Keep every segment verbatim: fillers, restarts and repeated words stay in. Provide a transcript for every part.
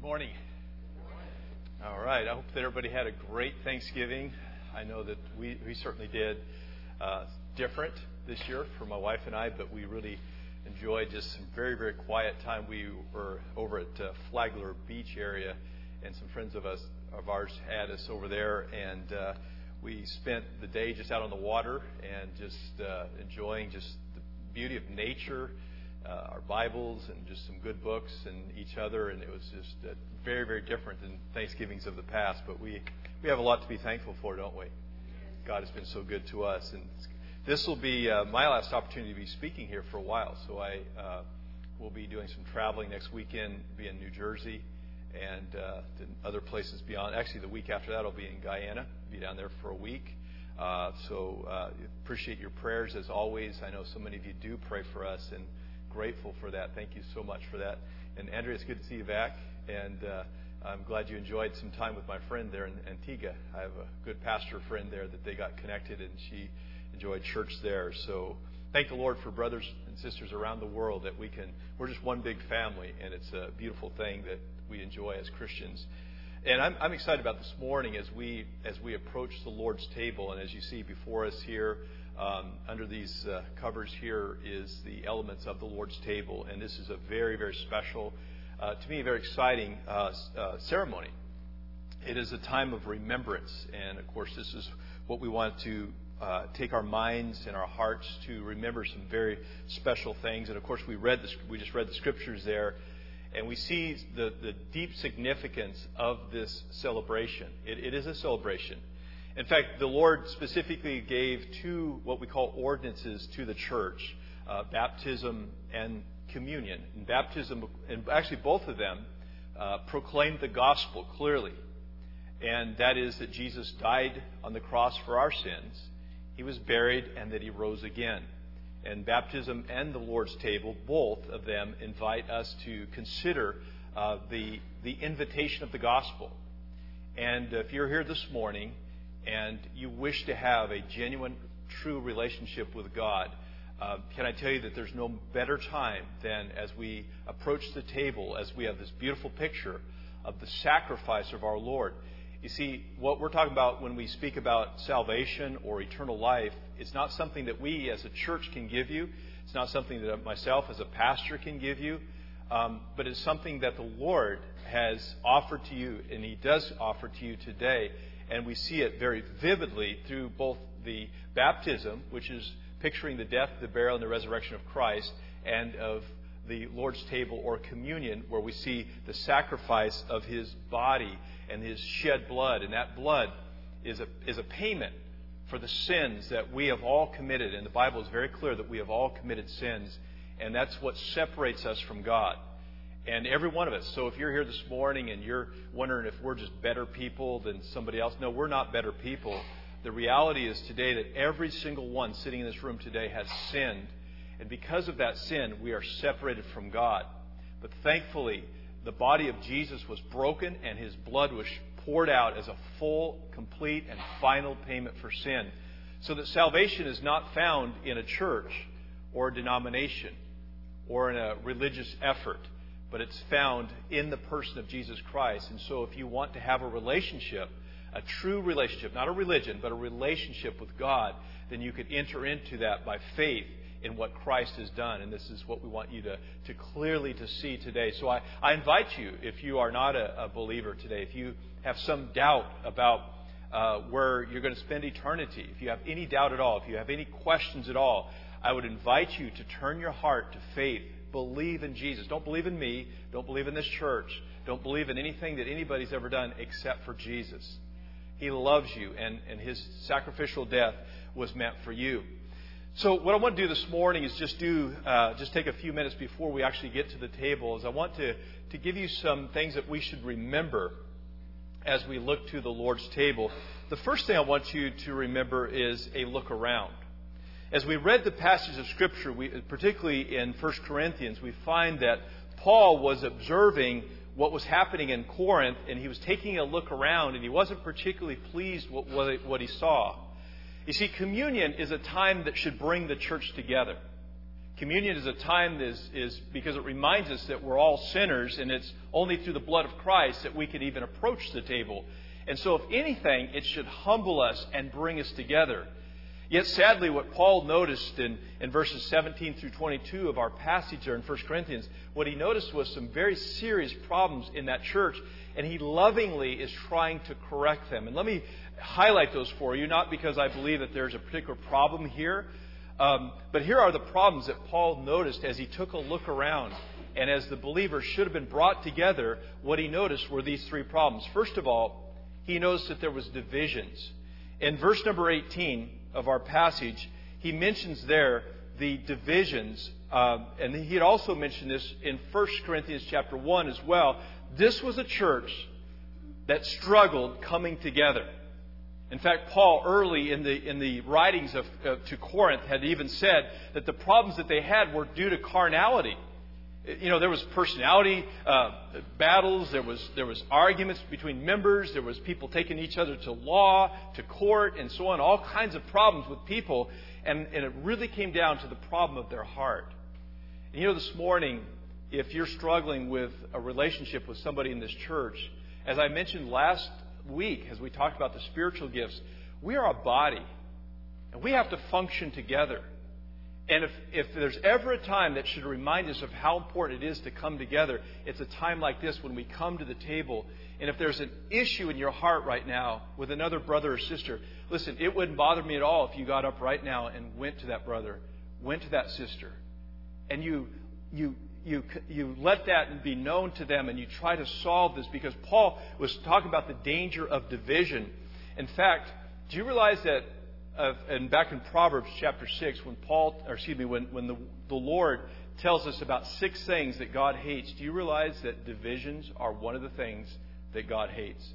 Morning. All right. I hope that everybody had a great Thanksgiving. I know that we, we certainly did. Uh, different this year for my wife and I, but we really enjoyed just some very, very quiet time. We were over at uh, Flagler Beach area, and some friends of us of ours had us over there, and uh, we spent the day just out on the water and just uh, enjoying just the beauty of nature. Uh, our Bibles and just some good books and each other, and it was just uh, very, very different than Thanksgivings of the past. But we we have a lot to be thankful for, don't we? God has been so good to us, and this will be uh, my last opportunity to be speaking here for a while. So I uh, will be doing some traveling next weekend, be in New Jersey, and uh, other places beyond. Actually, the week after that, I'll be in Guyana, be down there for a week. Uh, so uh, appreciate your prayers as always. I know so many of you do pray for us, and grateful for that. Thank you so much for that. And Andrea, it's good to see you back. And uh, I'm glad you enjoyed some time with my friend there in Antigua. I have a good pastor friend there that they got connected, and she enjoyed church there. So thank the Lord for brothers and sisters around the world that we can. We're just one big family, and it's a beautiful thing that we enjoy as Christians. And I'm, I'm excited about this morning as we as we approach the Lord's table, and as you see before us here. Um, under these uh, covers here is the elements of the Lord's table, and this is a very, very special, uh, to me, very exciting uh, uh, ceremony. It is a time of remembrance, and of course, this is what we want to uh, take our minds and our hearts to remember some very special things. And of course, we read the, we just read the scriptures there, and we see the, the deep significance of this celebration. It, it is a celebration. In fact, the Lord specifically gave two what we call ordinances to the church, uh, baptism and communion. And baptism, and actually both of them, uh, proclaimed the gospel clearly. And that is that Jesus died on the cross for our sins, He was buried, and that He rose again. And baptism and the Lord's table, both of them invite us to consider uh, the, the invitation of the gospel. And if you're here this morning, and you wish to have a genuine, true relationship with God, uh, can I tell you that there's no better time than as we approach the table, as we have this beautiful picture of the sacrifice of our Lord. You see, what we're talking about when we speak about salvation or eternal life, it's not something that we as a church can give you. It's not something that myself as a pastor can give you. Um, but it's something that the Lord has offered to you, and He does offer to you today. And we see it very vividly through both the baptism, which is picturing the death, the burial, and the resurrection of Christ, and of the Lord's table or communion, where we see the sacrifice of His body and His shed blood. And that blood is a, is a payment for the sins that we have all committed. And the Bible is very clear that we have all committed sins, and that's what separates us from God. And every one of us. So if you're here this morning and you're wondering if we're just better people than somebody else, no, we're not better people. The reality is today that every single one sitting in this room today has sinned. And because of that sin, we are separated from God. But thankfully, the body of Jesus was broken and His blood was poured out as a full, complete, and final payment for sin. So that salvation is not found in a church or a denomination or in a religious effort, but it's found in the person of Jesus Christ. And so if you want to have a relationship, a true relationship, not a religion, but a relationship with God, then you could enter into that by faith in what Christ has done. And this is what we want you to, to clearly to see today. So I, I invite you, if you are not a, a believer today, if you have some doubt about uh, where you're going to spend eternity, if you have any doubt at all, if you have any questions at all, I would invite you to turn your heart to faith. Believe in Jesus. Don't believe in me. Don't believe in this church. Don't believe in anything that anybody's ever done except for Jesus. He loves you, and, and His sacrificial death was meant for you. So what I want to do this morning is just do uh, just take a few minutes before we actually get to the table. Is I want to, to give you some things that we should remember as we look to the Lord's table. The first thing I want you to remember is a look around. As we read the passage of Scripture, we, particularly in First Corinthians, we find that Paul was observing what was happening in Corinth, and he was taking a look around, and he wasn't particularly pleased with what he saw. You see, communion is a time that should bring the church together. Communion is a time that is, is because it reminds us that we're all sinners, and it's only through the blood of Christ that we can even approach the table. And so, if anything, it should humble us and bring us together. Yet, sadly, what Paul noticed in, in verses seventeen through twenty-two of our passage there in First Corinthians, what he noticed was some very serious problems in that church, and he lovingly is trying to correct them. And let me highlight those for you, not because I believe that there's a particular problem here, um, but here are the problems that Paul noticed as he took a look around. And as the believers should have been brought together, what he noticed were these three problems. First of all, he noticed that there was divisions. In verse number eighteen of our passage, he mentions there the divisions. Uh, and he had also mentioned this in First Corinthians chapter one as well. This was a church that struggled coming together. In fact, Paul, early in the in the writings of uh, to Corinth, had even said that the problems that they had were due to carnality. You know, there was personality uh, battles, there was there was arguments between members, there was people taking each other to law, to court, and so on, all kinds of problems with people, and, and it really came down to the problem of their heart. And you know, this morning, if you're struggling with a relationship with somebody in this church, as I mentioned last week, as we talked about the spiritual gifts, we are a body, and we have to function together. And if, if there's ever a time that should remind us of how important it is to come together, it's a time like this when we come to the table. And if there's an issue in your heart right now with another brother or sister, listen, it wouldn't bother me at all if you got up right now and went to that brother, went to that sister, and you you you you let that be known to them, and you try to solve this, because Paul was talking about the danger of division. In fact, do you realize that Of, and back in Proverbs chapter six, when Paul, or excuse me, when, when the, the Lord tells us about six things that God hates, do you realize that divisions are one of the things that God hates?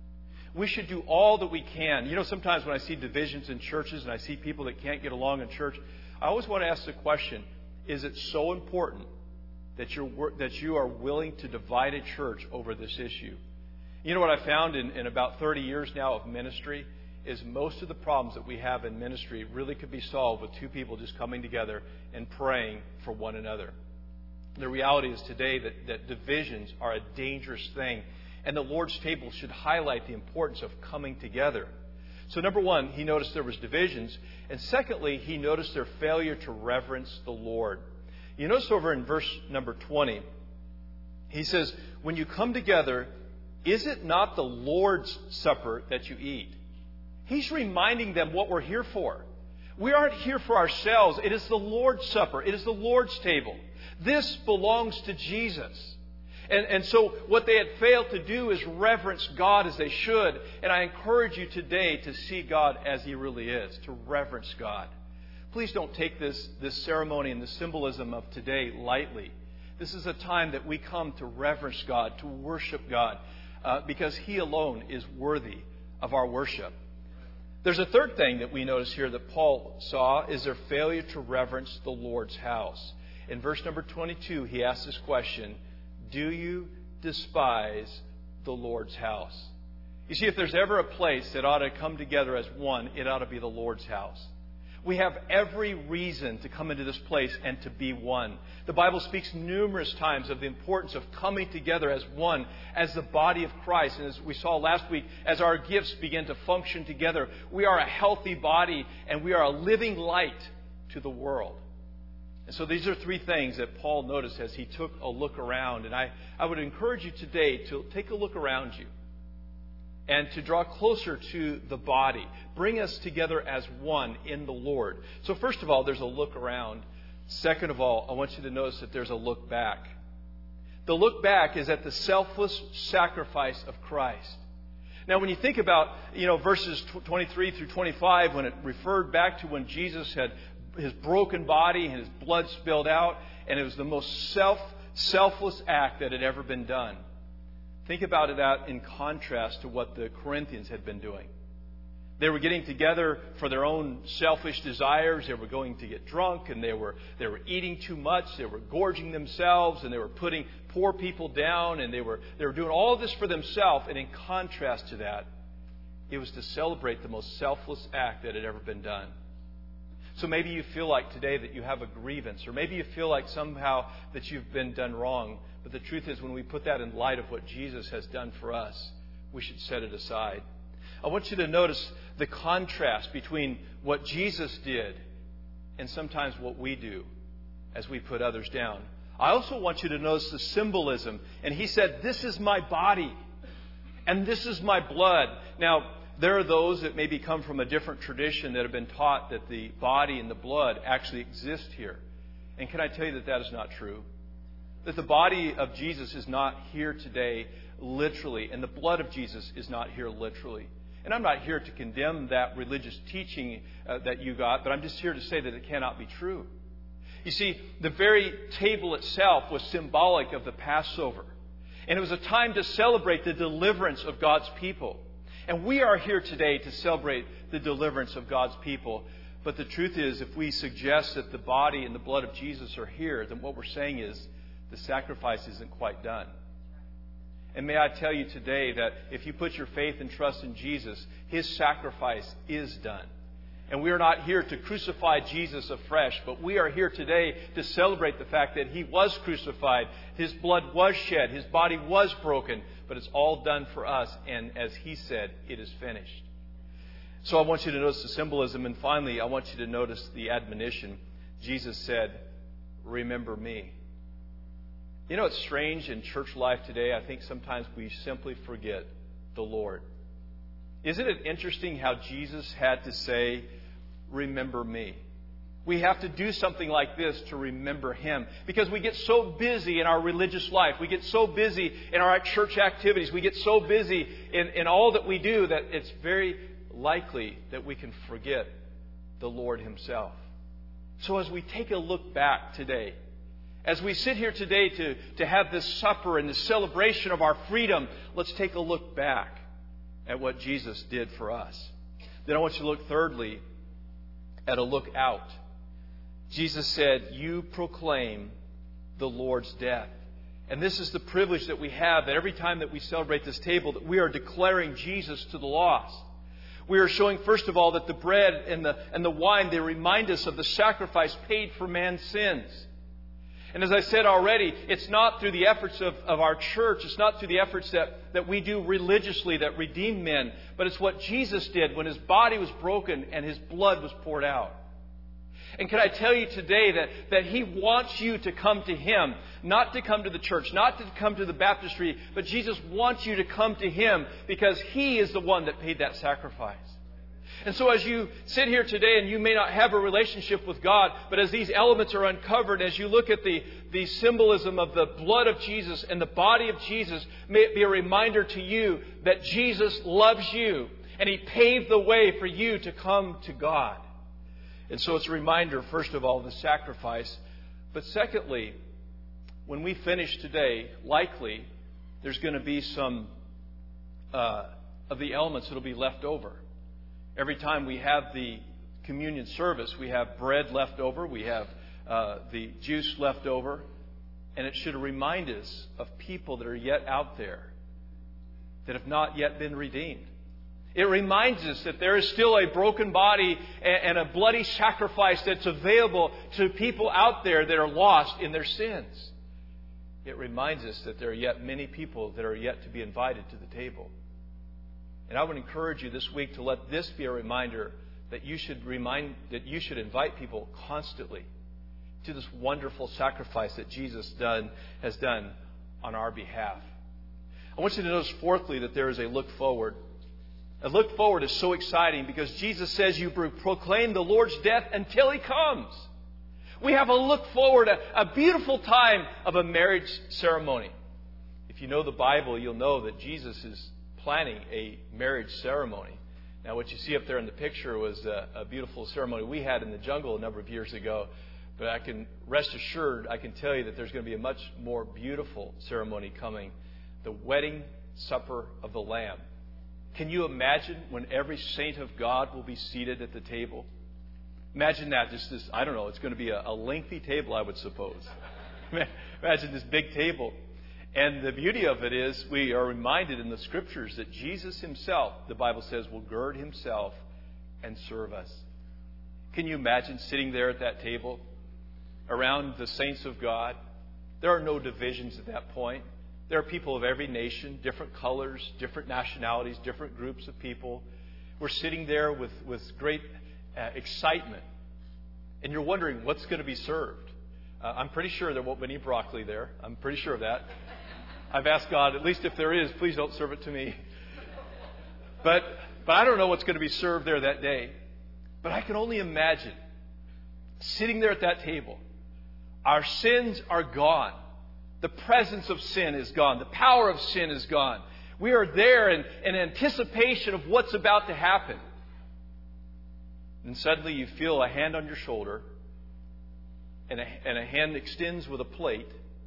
We should do all that we can. You know, sometimes when I see divisions in churches and I see people that can't get along in church, I always want to ask the question, is it so important that you're, that you are willing to divide a church over this issue? You know what I found in, in about thirty years now of ministry is most of the problems that we have in ministry really could be solved with two people just coming together and praying for one another. The reality is today that, that divisions are a dangerous thing, and the Lord's table should highlight the importance of coming together. So number one, he noticed there was divisions, and secondly, he noticed their failure to reverence the Lord. You notice over in verse number twenty, he says, when you come together, is it not the Lord's supper that you eat? He's reminding them what we're here for. We aren't here for ourselves. It is the Lord's Supper. It is the Lord's table. This belongs to Jesus. And, and so what they had failed to do is reverence God as they should. And I encourage you today to see God as He really is, to reverence God. Please don't take this, this ceremony and the symbolism of today lightly. This is a time that we come to reverence God, to worship God, uh, because He alone is worthy of our worship. There's a third thing that we notice here that Paul saw, is their failure to reverence the Lord's house. In verse number twenty-two, he asks this question, do you despise the Lord's house? You see, if there's ever a place that ought to come together as one, it ought to be the Lord's house. We have every reason to come into this place and to be one. The Bible speaks numerous times of the importance of coming together as one, as the body of Christ. And as we saw last week, as our gifts begin to function together, we are a healthy body and we are a living light to the world. And so these are three things that Paul noticed as he took a look around. And I, I would encourage you today to take a look around you and to draw closer to the body. Bring us together as one in the Lord. So first of all, there's a look around. Second of all, I want you to notice that there's a look back. The look back is at the selfless sacrifice of Christ. Now, when you think about, you know, verses twenty-three through twenty-five, when it referred back to when Jesus had his broken body and his blood spilled out, and it was the most self selfless act that had ever been done. Think about that in contrast to what the Corinthians had been doing. They were getting together for their own selfish desires. They were going to get drunk, and they were they were eating too much. They were gorging themselves, and they were putting poor people down, and they were they were doing all of this for themselves. And in contrast to that, it was to celebrate the most selfless act that had ever been done. So maybe you feel like today that you have a grievance, or maybe you feel like somehow that you've been done wrong. But the truth is, when we put that in light of what Jesus has done for us, we should set it aside. I want you to notice the contrast between what Jesus did and sometimes what we do as we put others down. I also want you to notice the symbolism. And he said, "This is my body, and this is my blood." Now, there are those that maybe come from a different tradition that have been taught that the body and the blood actually exist here. And can I tell you that that is not true? That the body of Jesus is not here today literally, and the blood of Jesus is not here literally. And I'm not here to condemn that religious teaching uh, that you got, but I'm just here to say that it cannot be true. You see, the very table itself was symbolic of the Passover. And it was a time to celebrate the deliverance of God's people. And we are here today to celebrate the deliverance of God's people. But the truth is, if we suggest that the body and the blood of Jesus are here, then what we're saying is the sacrifice isn't quite done. And may I tell you today that if you put your faith and trust in Jesus, His sacrifice is done. And we are not here to crucify Jesus afresh, but we are here today to celebrate the fact that He was crucified, His blood was shed, His body was broken, but it's all done for us. And as He said, it is finished. So I want you to notice the symbolism. And finally, I want you to notice the admonition. Jesus said, "Remember me." You know, it's strange in church life today. I think sometimes we simply forget the Lord. Isn't it interesting how Jesus had to say, "Remember me"? We have to do something like this to remember Him. Because we get so busy in our religious life. We get so busy in our church activities. We get so busy in, in all that we do that it's very likely that we can forget the Lord Himself. So as we take a look back today, as we sit here today to, to have this supper and this celebration of our freedom, let's take a look back at what Jesus did for us. Then I want you to look thirdly at a look out. Jesus said, "You proclaim the Lord's death." And this is the privilege that we have, that every time that we celebrate this table, that we are declaring Jesus to the lost. We are showing, first of all, that the bread and the, and the wine, they remind us of the sacrifice paid for man's sins. And as I said already, it's not through the efforts of, of our church, it's not through the efforts that, that we do religiously that redeem men, but it's what Jesus did when His body was broken and His blood was poured out. And can I tell you today that, that He wants you to come to Him, not to come to the church, not to come to the baptistry, but Jesus wants you to come to Him because He is the one that paid that sacrifice. And so as you sit here today and you may not have a relationship with God, but as these elements are uncovered, as you look at the, the symbolism of the blood of Jesus and the body of Jesus, may it be a reminder to you that Jesus loves you and He paved the way for you to come to God. And so it's a reminder, first of all, of the sacrifice. But secondly, when we finish today, likely there's going to be some uh, of the elements that will be left over. Every time we have the communion service, we have bread left over, we have uh, the juice left over, and it should remind us of people that are yet out there that have not yet been redeemed. It reminds us that there is still a broken body and a bloody sacrifice that's available to people out there that are lost in their sins. It reminds us that there are yet many people that are yet to be invited to the table. And I would encourage you this week to let this be a reminder that you should remind that you should invite people constantly to this wonderful sacrifice that Jesus done, has done on our behalf. I want you to notice, fourthly, that there is a look forward. A look forward is so exciting because Jesus says you proclaim the Lord's death until He comes. We have a look forward, a, a beautiful time of a marriage ceremony. If you know the Bible, you'll know that Jesus is planning a marriage ceremony. Now, what you see up there in the picture was a, a beautiful ceremony we had in the jungle a number of years ago. But I can rest assured, I can tell you that there's going to be a much more beautiful ceremony coming. The wedding supper of the Lamb. Can you imagine when every saint of God will be seated at the table? Imagine that. Just this, I don't know, it's going to be a, a lengthy table, I would suppose. Imagine this big table. And the beauty of it is we are reminded in the Scriptures that Jesus Himself, the Bible says, will gird Himself and serve us. Can you imagine sitting there at that table around the saints of God? There are no divisions at that point. There are people of every nation, different colors, different nationalities, different groups of people. We're sitting there with, with great uh, excitement. And you're wondering what's going to be served. Uh, I'm pretty sure there won't be any broccoli there. I'm pretty sure of that. I've asked God, at least if there is, please don't serve it to me. But, but I don't know what's going to be served there that day. But I can only imagine sitting there at that table. Our sins are gone. The presence of sin is gone. The power of sin is gone. We are there in, in anticipation of what's about to happen. And suddenly you feel a hand on your shoulder, and a, and a hand extends with a plate.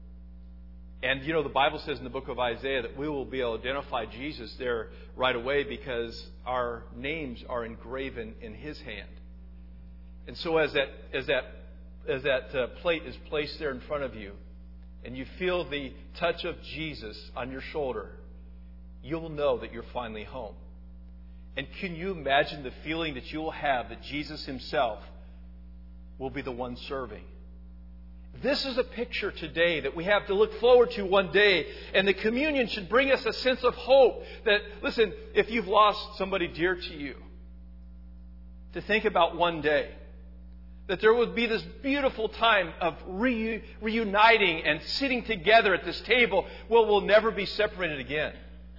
And you know, the Bible says in the book of Isaiah that we will be able to identify Jesus there right away because our names are engraven in His hand. And so as that as that as that uh, plate is placed there in front of you, and you feel the touch of Jesus on your shoulder, you'll know that you're finally home. And can you imagine the feeling that you will have that Jesus Himself will be the one serving? This is a picture today that we have to look forward to one day. And the communion should bring us a sense of hope that, listen, if you've lost somebody dear to you, to think about one day that there would be this beautiful time of reu- reuniting and sitting together at this table where we'll never be separated again.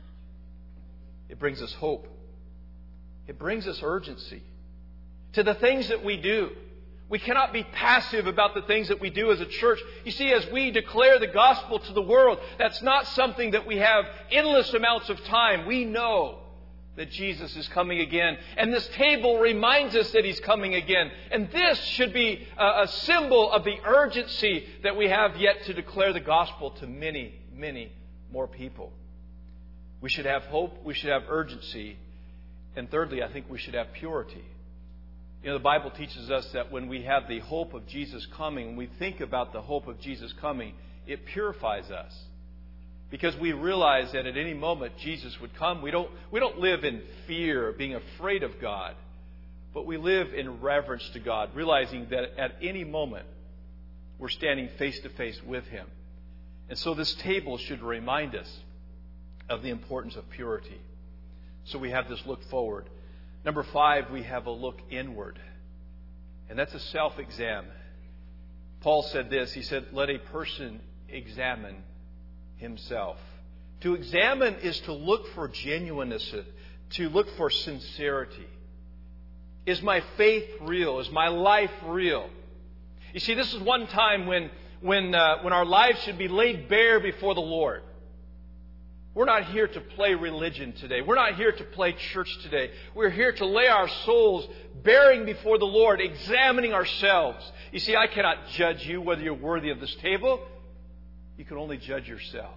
It brings us hope. It brings us urgency to the things that we do. We cannot be passive about the things that we do as a church. You see, as we declare the gospel to the world, that's not something that we have endless amounts of time. We know that Jesus is coming again. And this table reminds us that He's coming again. And this should be a, a symbol of the urgency that we have yet to declare the gospel to many, many more people. We should have hope. We should have urgency. And thirdly, I think we should have purity. You know, the Bible teaches us that when we have the hope of Jesus coming, when we think about the hope of Jesus coming, it purifies us. Because we realize that at any moment Jesus would come. We don't, we don't live in fear of being afraid of God, but we live in reverence to God, realizing that at any moment we're standing face to face with Him. And so this table should remind us of the importance of purity. So we have this look forward. Number five, we have a look inward. And that's a self-exam. Paul said this. He said, let a person examine himself. To examine is to look for genuineness, to look for sincerity. Is my faith real? Is my life real? You see, this is one time when, when, uh, when our lives should be laid bare before the Lord. We're not here to play religion today. We're not here to play church today. We're here to lay our souls bearing before the Lord, examining ourselves. You see, I cannot judge you whether you're worthy of this table. You can only judge yourself.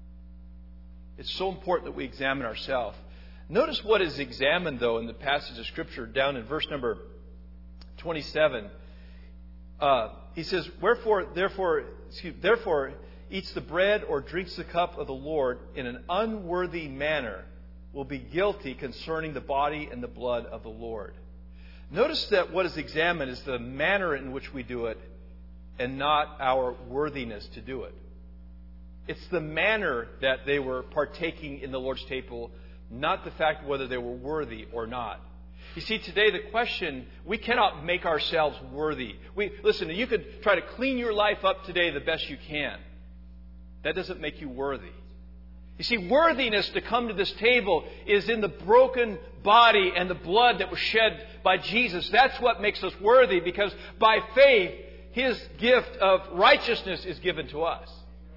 It's so important that we examine ourselves. Notice what is examined, though, in the passage of Scripture down in verse number twenty-seven. Uh, he says, Wherefore, therefore, excuse, therefore, eats the bread or drinks the cup of the Lord in an unworthy manner will be guilty concerning the body and the blood of the Lord. Notice that what is examined is the manner in which we do it and not our worthiness to do it. It's the manner that they were partaking in the Lord's table, not the fact whether they were worthy or not. You see, today the question, we cannot make ourselves worthy. We, listen, you could try to clean your life up today the best you can. That doesn't make you worthy. You see, worthiness to come to this table is in the broken body and the blood that was shed by Jesus. That's what makes us worthy, because by faith, His gift of righteousness is given to us.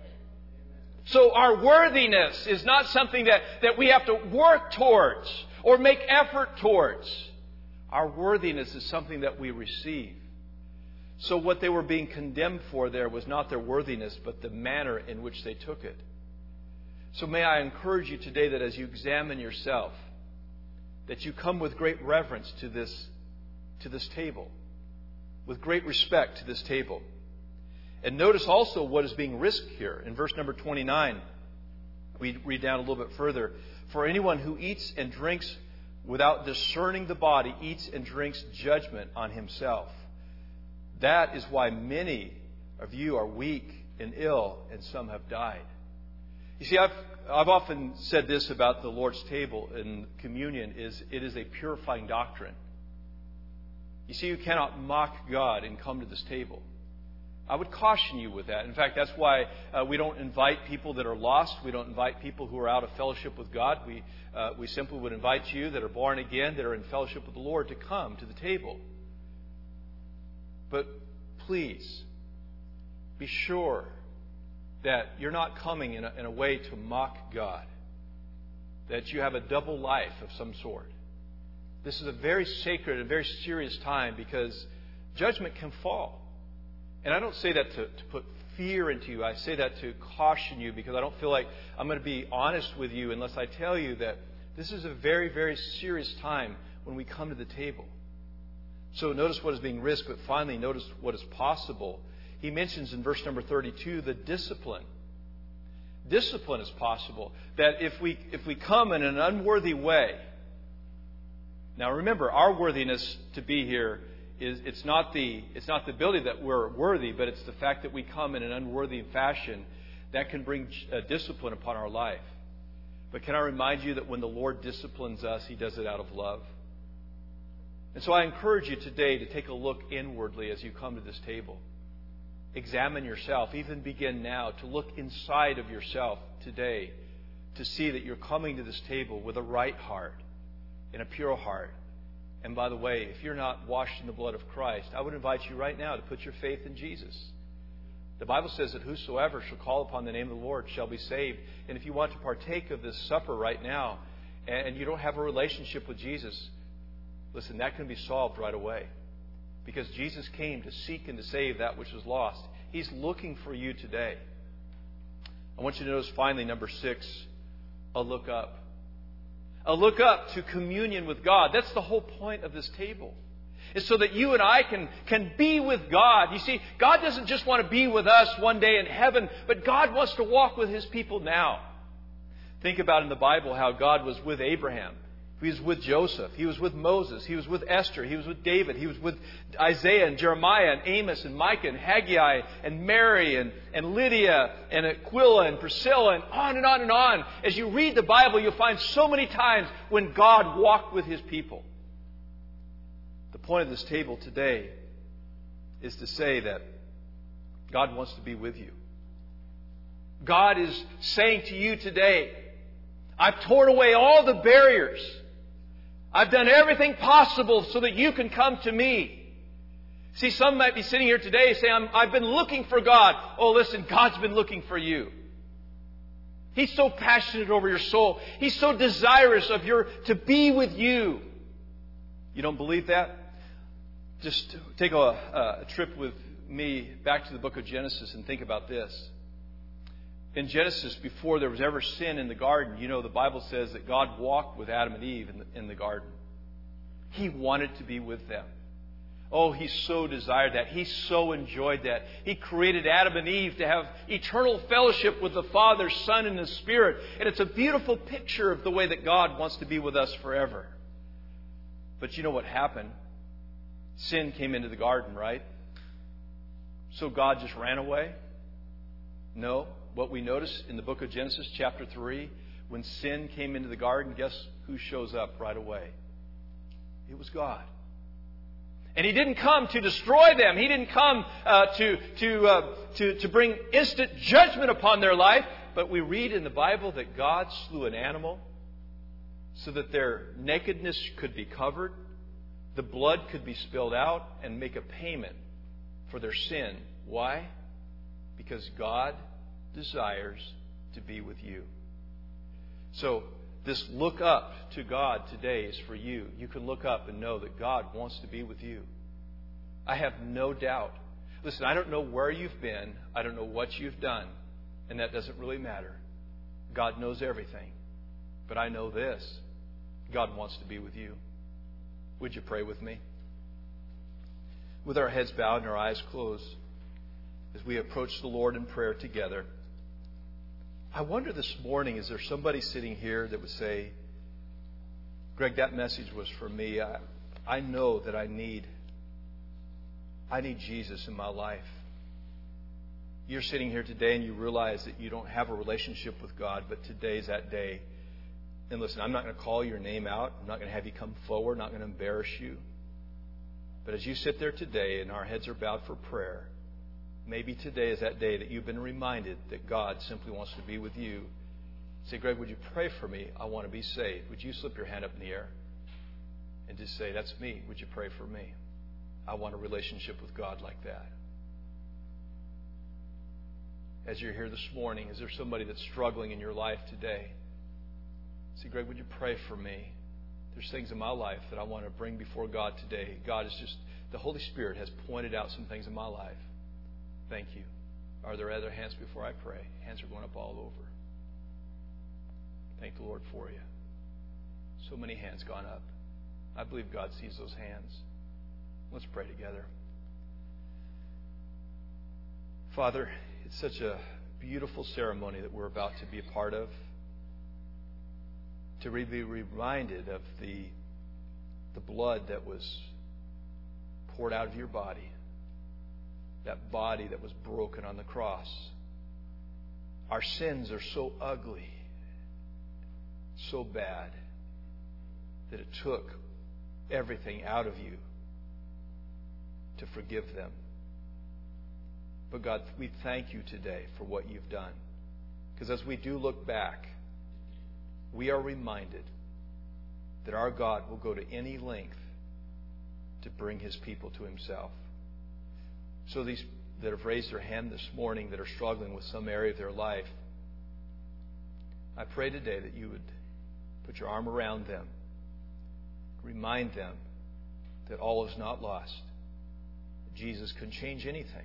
So our worthiness is not something that, that we have to work towards or make effort towards. Our worthiness is something that we receive. So what they were being condemned for there was not their worthiness, but the manner in which they took it. So may I encourage you today that as you examine yourself, that you come with great reverence to this, to this table, with great respect to this table. And notice also what is being risked here. In verse number twenty-nine, we read down a little bit further. For anyone who eats and drinks without discerning the body, eats and drinks judgment on himself. That is why many of you are weak and ill, and some have died. You see, I've I've often said this about the Lord's table and communion, is it is a purifying doctrine. You see, you cannot mock God and come to this table. I would caution you with that. In fact, that's why uh, we don't invite people that are lost. We don't invite people who are out of fellowship with God. We uh, we simply would invite you that are born again, that are in fellowship with the Lord, to come to the table. But please, be sure that you're not coming in a, in a way to mock God. That you have a double life of some sort. This is a very sacred and very serious time, because judgment can fall. And I don't say that to, to put fear into you. I say that to caution you, because I don't feel like I'm going to be honest with you unless I tell you that this is a very, very serious time when we come to the table. So notice what is being risked, but finally notice what is possible. He mentions in verse number thirty-two the discipline. Discipline is possible. That if we if we come in an unworthy way. Now remember, our worthiness to be here is it's not the it's not the ability that we're worthy, but it's the fact that we come in an unworthy fashion that can bring uh, discipline upon our life. But can I remind you that when the Lord disciplines us, He does it out of love. And so I encourage you today to take a look inwardly as you come to this table. Examine yourself. Even begin now to look inside of yourself today to see that you're coming to this table with a right heart and a pure heart. And by the way, if you're not washed in the blood of Christ, I would invite you right now to put your faith in Jesus. The Bible says that whosoever shall call upon the name of the Lord shall be saved. And if you want to partake of this supper right now and you don't have a relationship with Jesus, listen, that can be solved right away. Because Jesus came to seek and to save that which was lost. He's looking for you today. I want you to notice finally, number six, a look up. A look up to communion with God. That's the whole point of this table. It's so that you and I can, can be with God. You see, God doesn't just want to be with us one day in heaven, but God wants to walk with His people now. Think about in the Bible how God was with Abraham. He was with Joseph. He was with Moses. He was with Esther. He was with David. He was with Isaiah and Jeremiah and Amos and Micah and Haggai and Mary and, and Lydia and Aquila and Priscilla and on and on and on. As you read the Bible, you'll find so many times when God walked with His people. The point of this table today is to say that God wants to be with you. God is saying to you today, I've torn away all the barriers. I've done everything possible so that you can come to me. See, some might be sitting here today saying, I'm, I've been looking for God. Oh, listen, God's been looking for you. He's so passionate over your soul. He's so desirous of your to be with you. You don't believe that? Just take a, a trip with me back to the book of Genesis and think about this. In Genesis, before there was ever sin in the garden, you know, the Bible says that God walked with Adam and Eve in the, in the garden. He wanted to be with them. Oh, He so desired that. He so enjoyed that. He created Adam and Eve to have eternal fellowship with the Father, Son, and the Spirit. And it's a beautiful picture of the way that God wants to be with us forever. But you know what happened? Sin came into the garden, right? So God just ran away? No. What we notice in the book of Genesis chapter three, when sin came into the garden, guess who shows up right away? It was God. And He didn't come to destroy them. He didn't come uh, to, to, uh, to, to bring instant judgment upon their life. But we read in the Bible that God slew an animal so that their nakedness could be covered, the blood could be spilled out, and make a payment for their sin. Why? Because God desires to be with you. So this look up to God today is for you. You can look up and know that God wants to be with you. I have no doubt. Listen, I don't know where you've been. I don't know what you've done. And that doesn't really matter. God knows everything. But I know this. God wants to be with you. Would you pray with me? With our heads bowed and our eyes closed, as we approach the Lord in prayer together, I wonder this morning, is there somebody sitting here that would say, Greg, that message was for me. I, I know that I need, I need Jesus in my life. You're sitting here today and you realize that you don't have a relationship with God, but today's that day. And listen, I'm not going to call your name out. I'm not going to have you come forward. I'm not going to embarrass you. But as you sit there today and our heads are bowed for prayer, maybe today is that day that you've been reminded that God simply wants to be with you. Say, Greg, would you pray for me? I want to be saved. Would you slip your hand up in the air and just say, that's me. Would you pray for me? I want a relationship with God like that. As you're here this morning, is there somebody that's struggling in your life today? Say, Greg, would you pray for me? There's things in my life that I want to bring before God today. God is just, the Holy Spirit has pointed out some things in my life. Thank you. Are there other hands before I pray? Hands are going up all over. Thank the Lord for you. So many hands gone up. I believe God sees those hands. Let's pray together. Father, it's such a beautiful ceremony that we're about to be a part of. To be reminded of the, the blood that was poured out of your body. That body that was broken on the cross. Our sins are so ugly, so bad, that it took everything out of you to forgive them. But God, we thank you today for what you've done. Because as we do look back, we are reminded that our God will go to any length to bring His people to Himself. So these that have raised their hand this morning that are struggling with some area of their life, I pray today that you would put your arm around them. Remind them that all is not lost. That Jesus can change anything.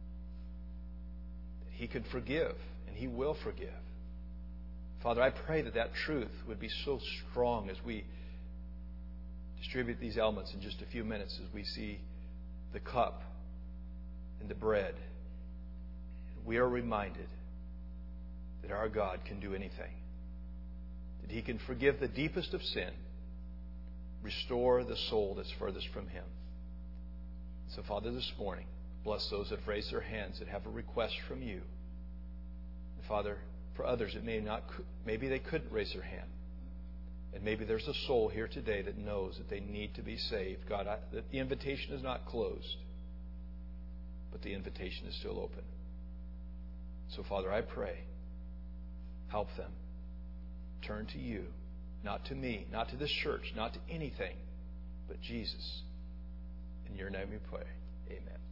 That He can forgive, and He will forgive. Father, I pray that that truth would be so strong as we distribute these elements in just a few minutes, as we see the cup and the bread. We are reminded that our God can do anything. That He can forgive the deepest of sin, restore the soul that's furthest from Him. So, Father, this morning, bless those that have raised their hands that have a request from you. And Father, for others, it may not, maybe they couldn't raise their hand. And maybe there's a soul here today that knows that they need to be saved. God, I, that the invitation is not closed, but the invitation is still open. So, Father, I pray, help them turn to you, not to me, not to this church, not to anything, but Jesus. In your name we pray. Amen.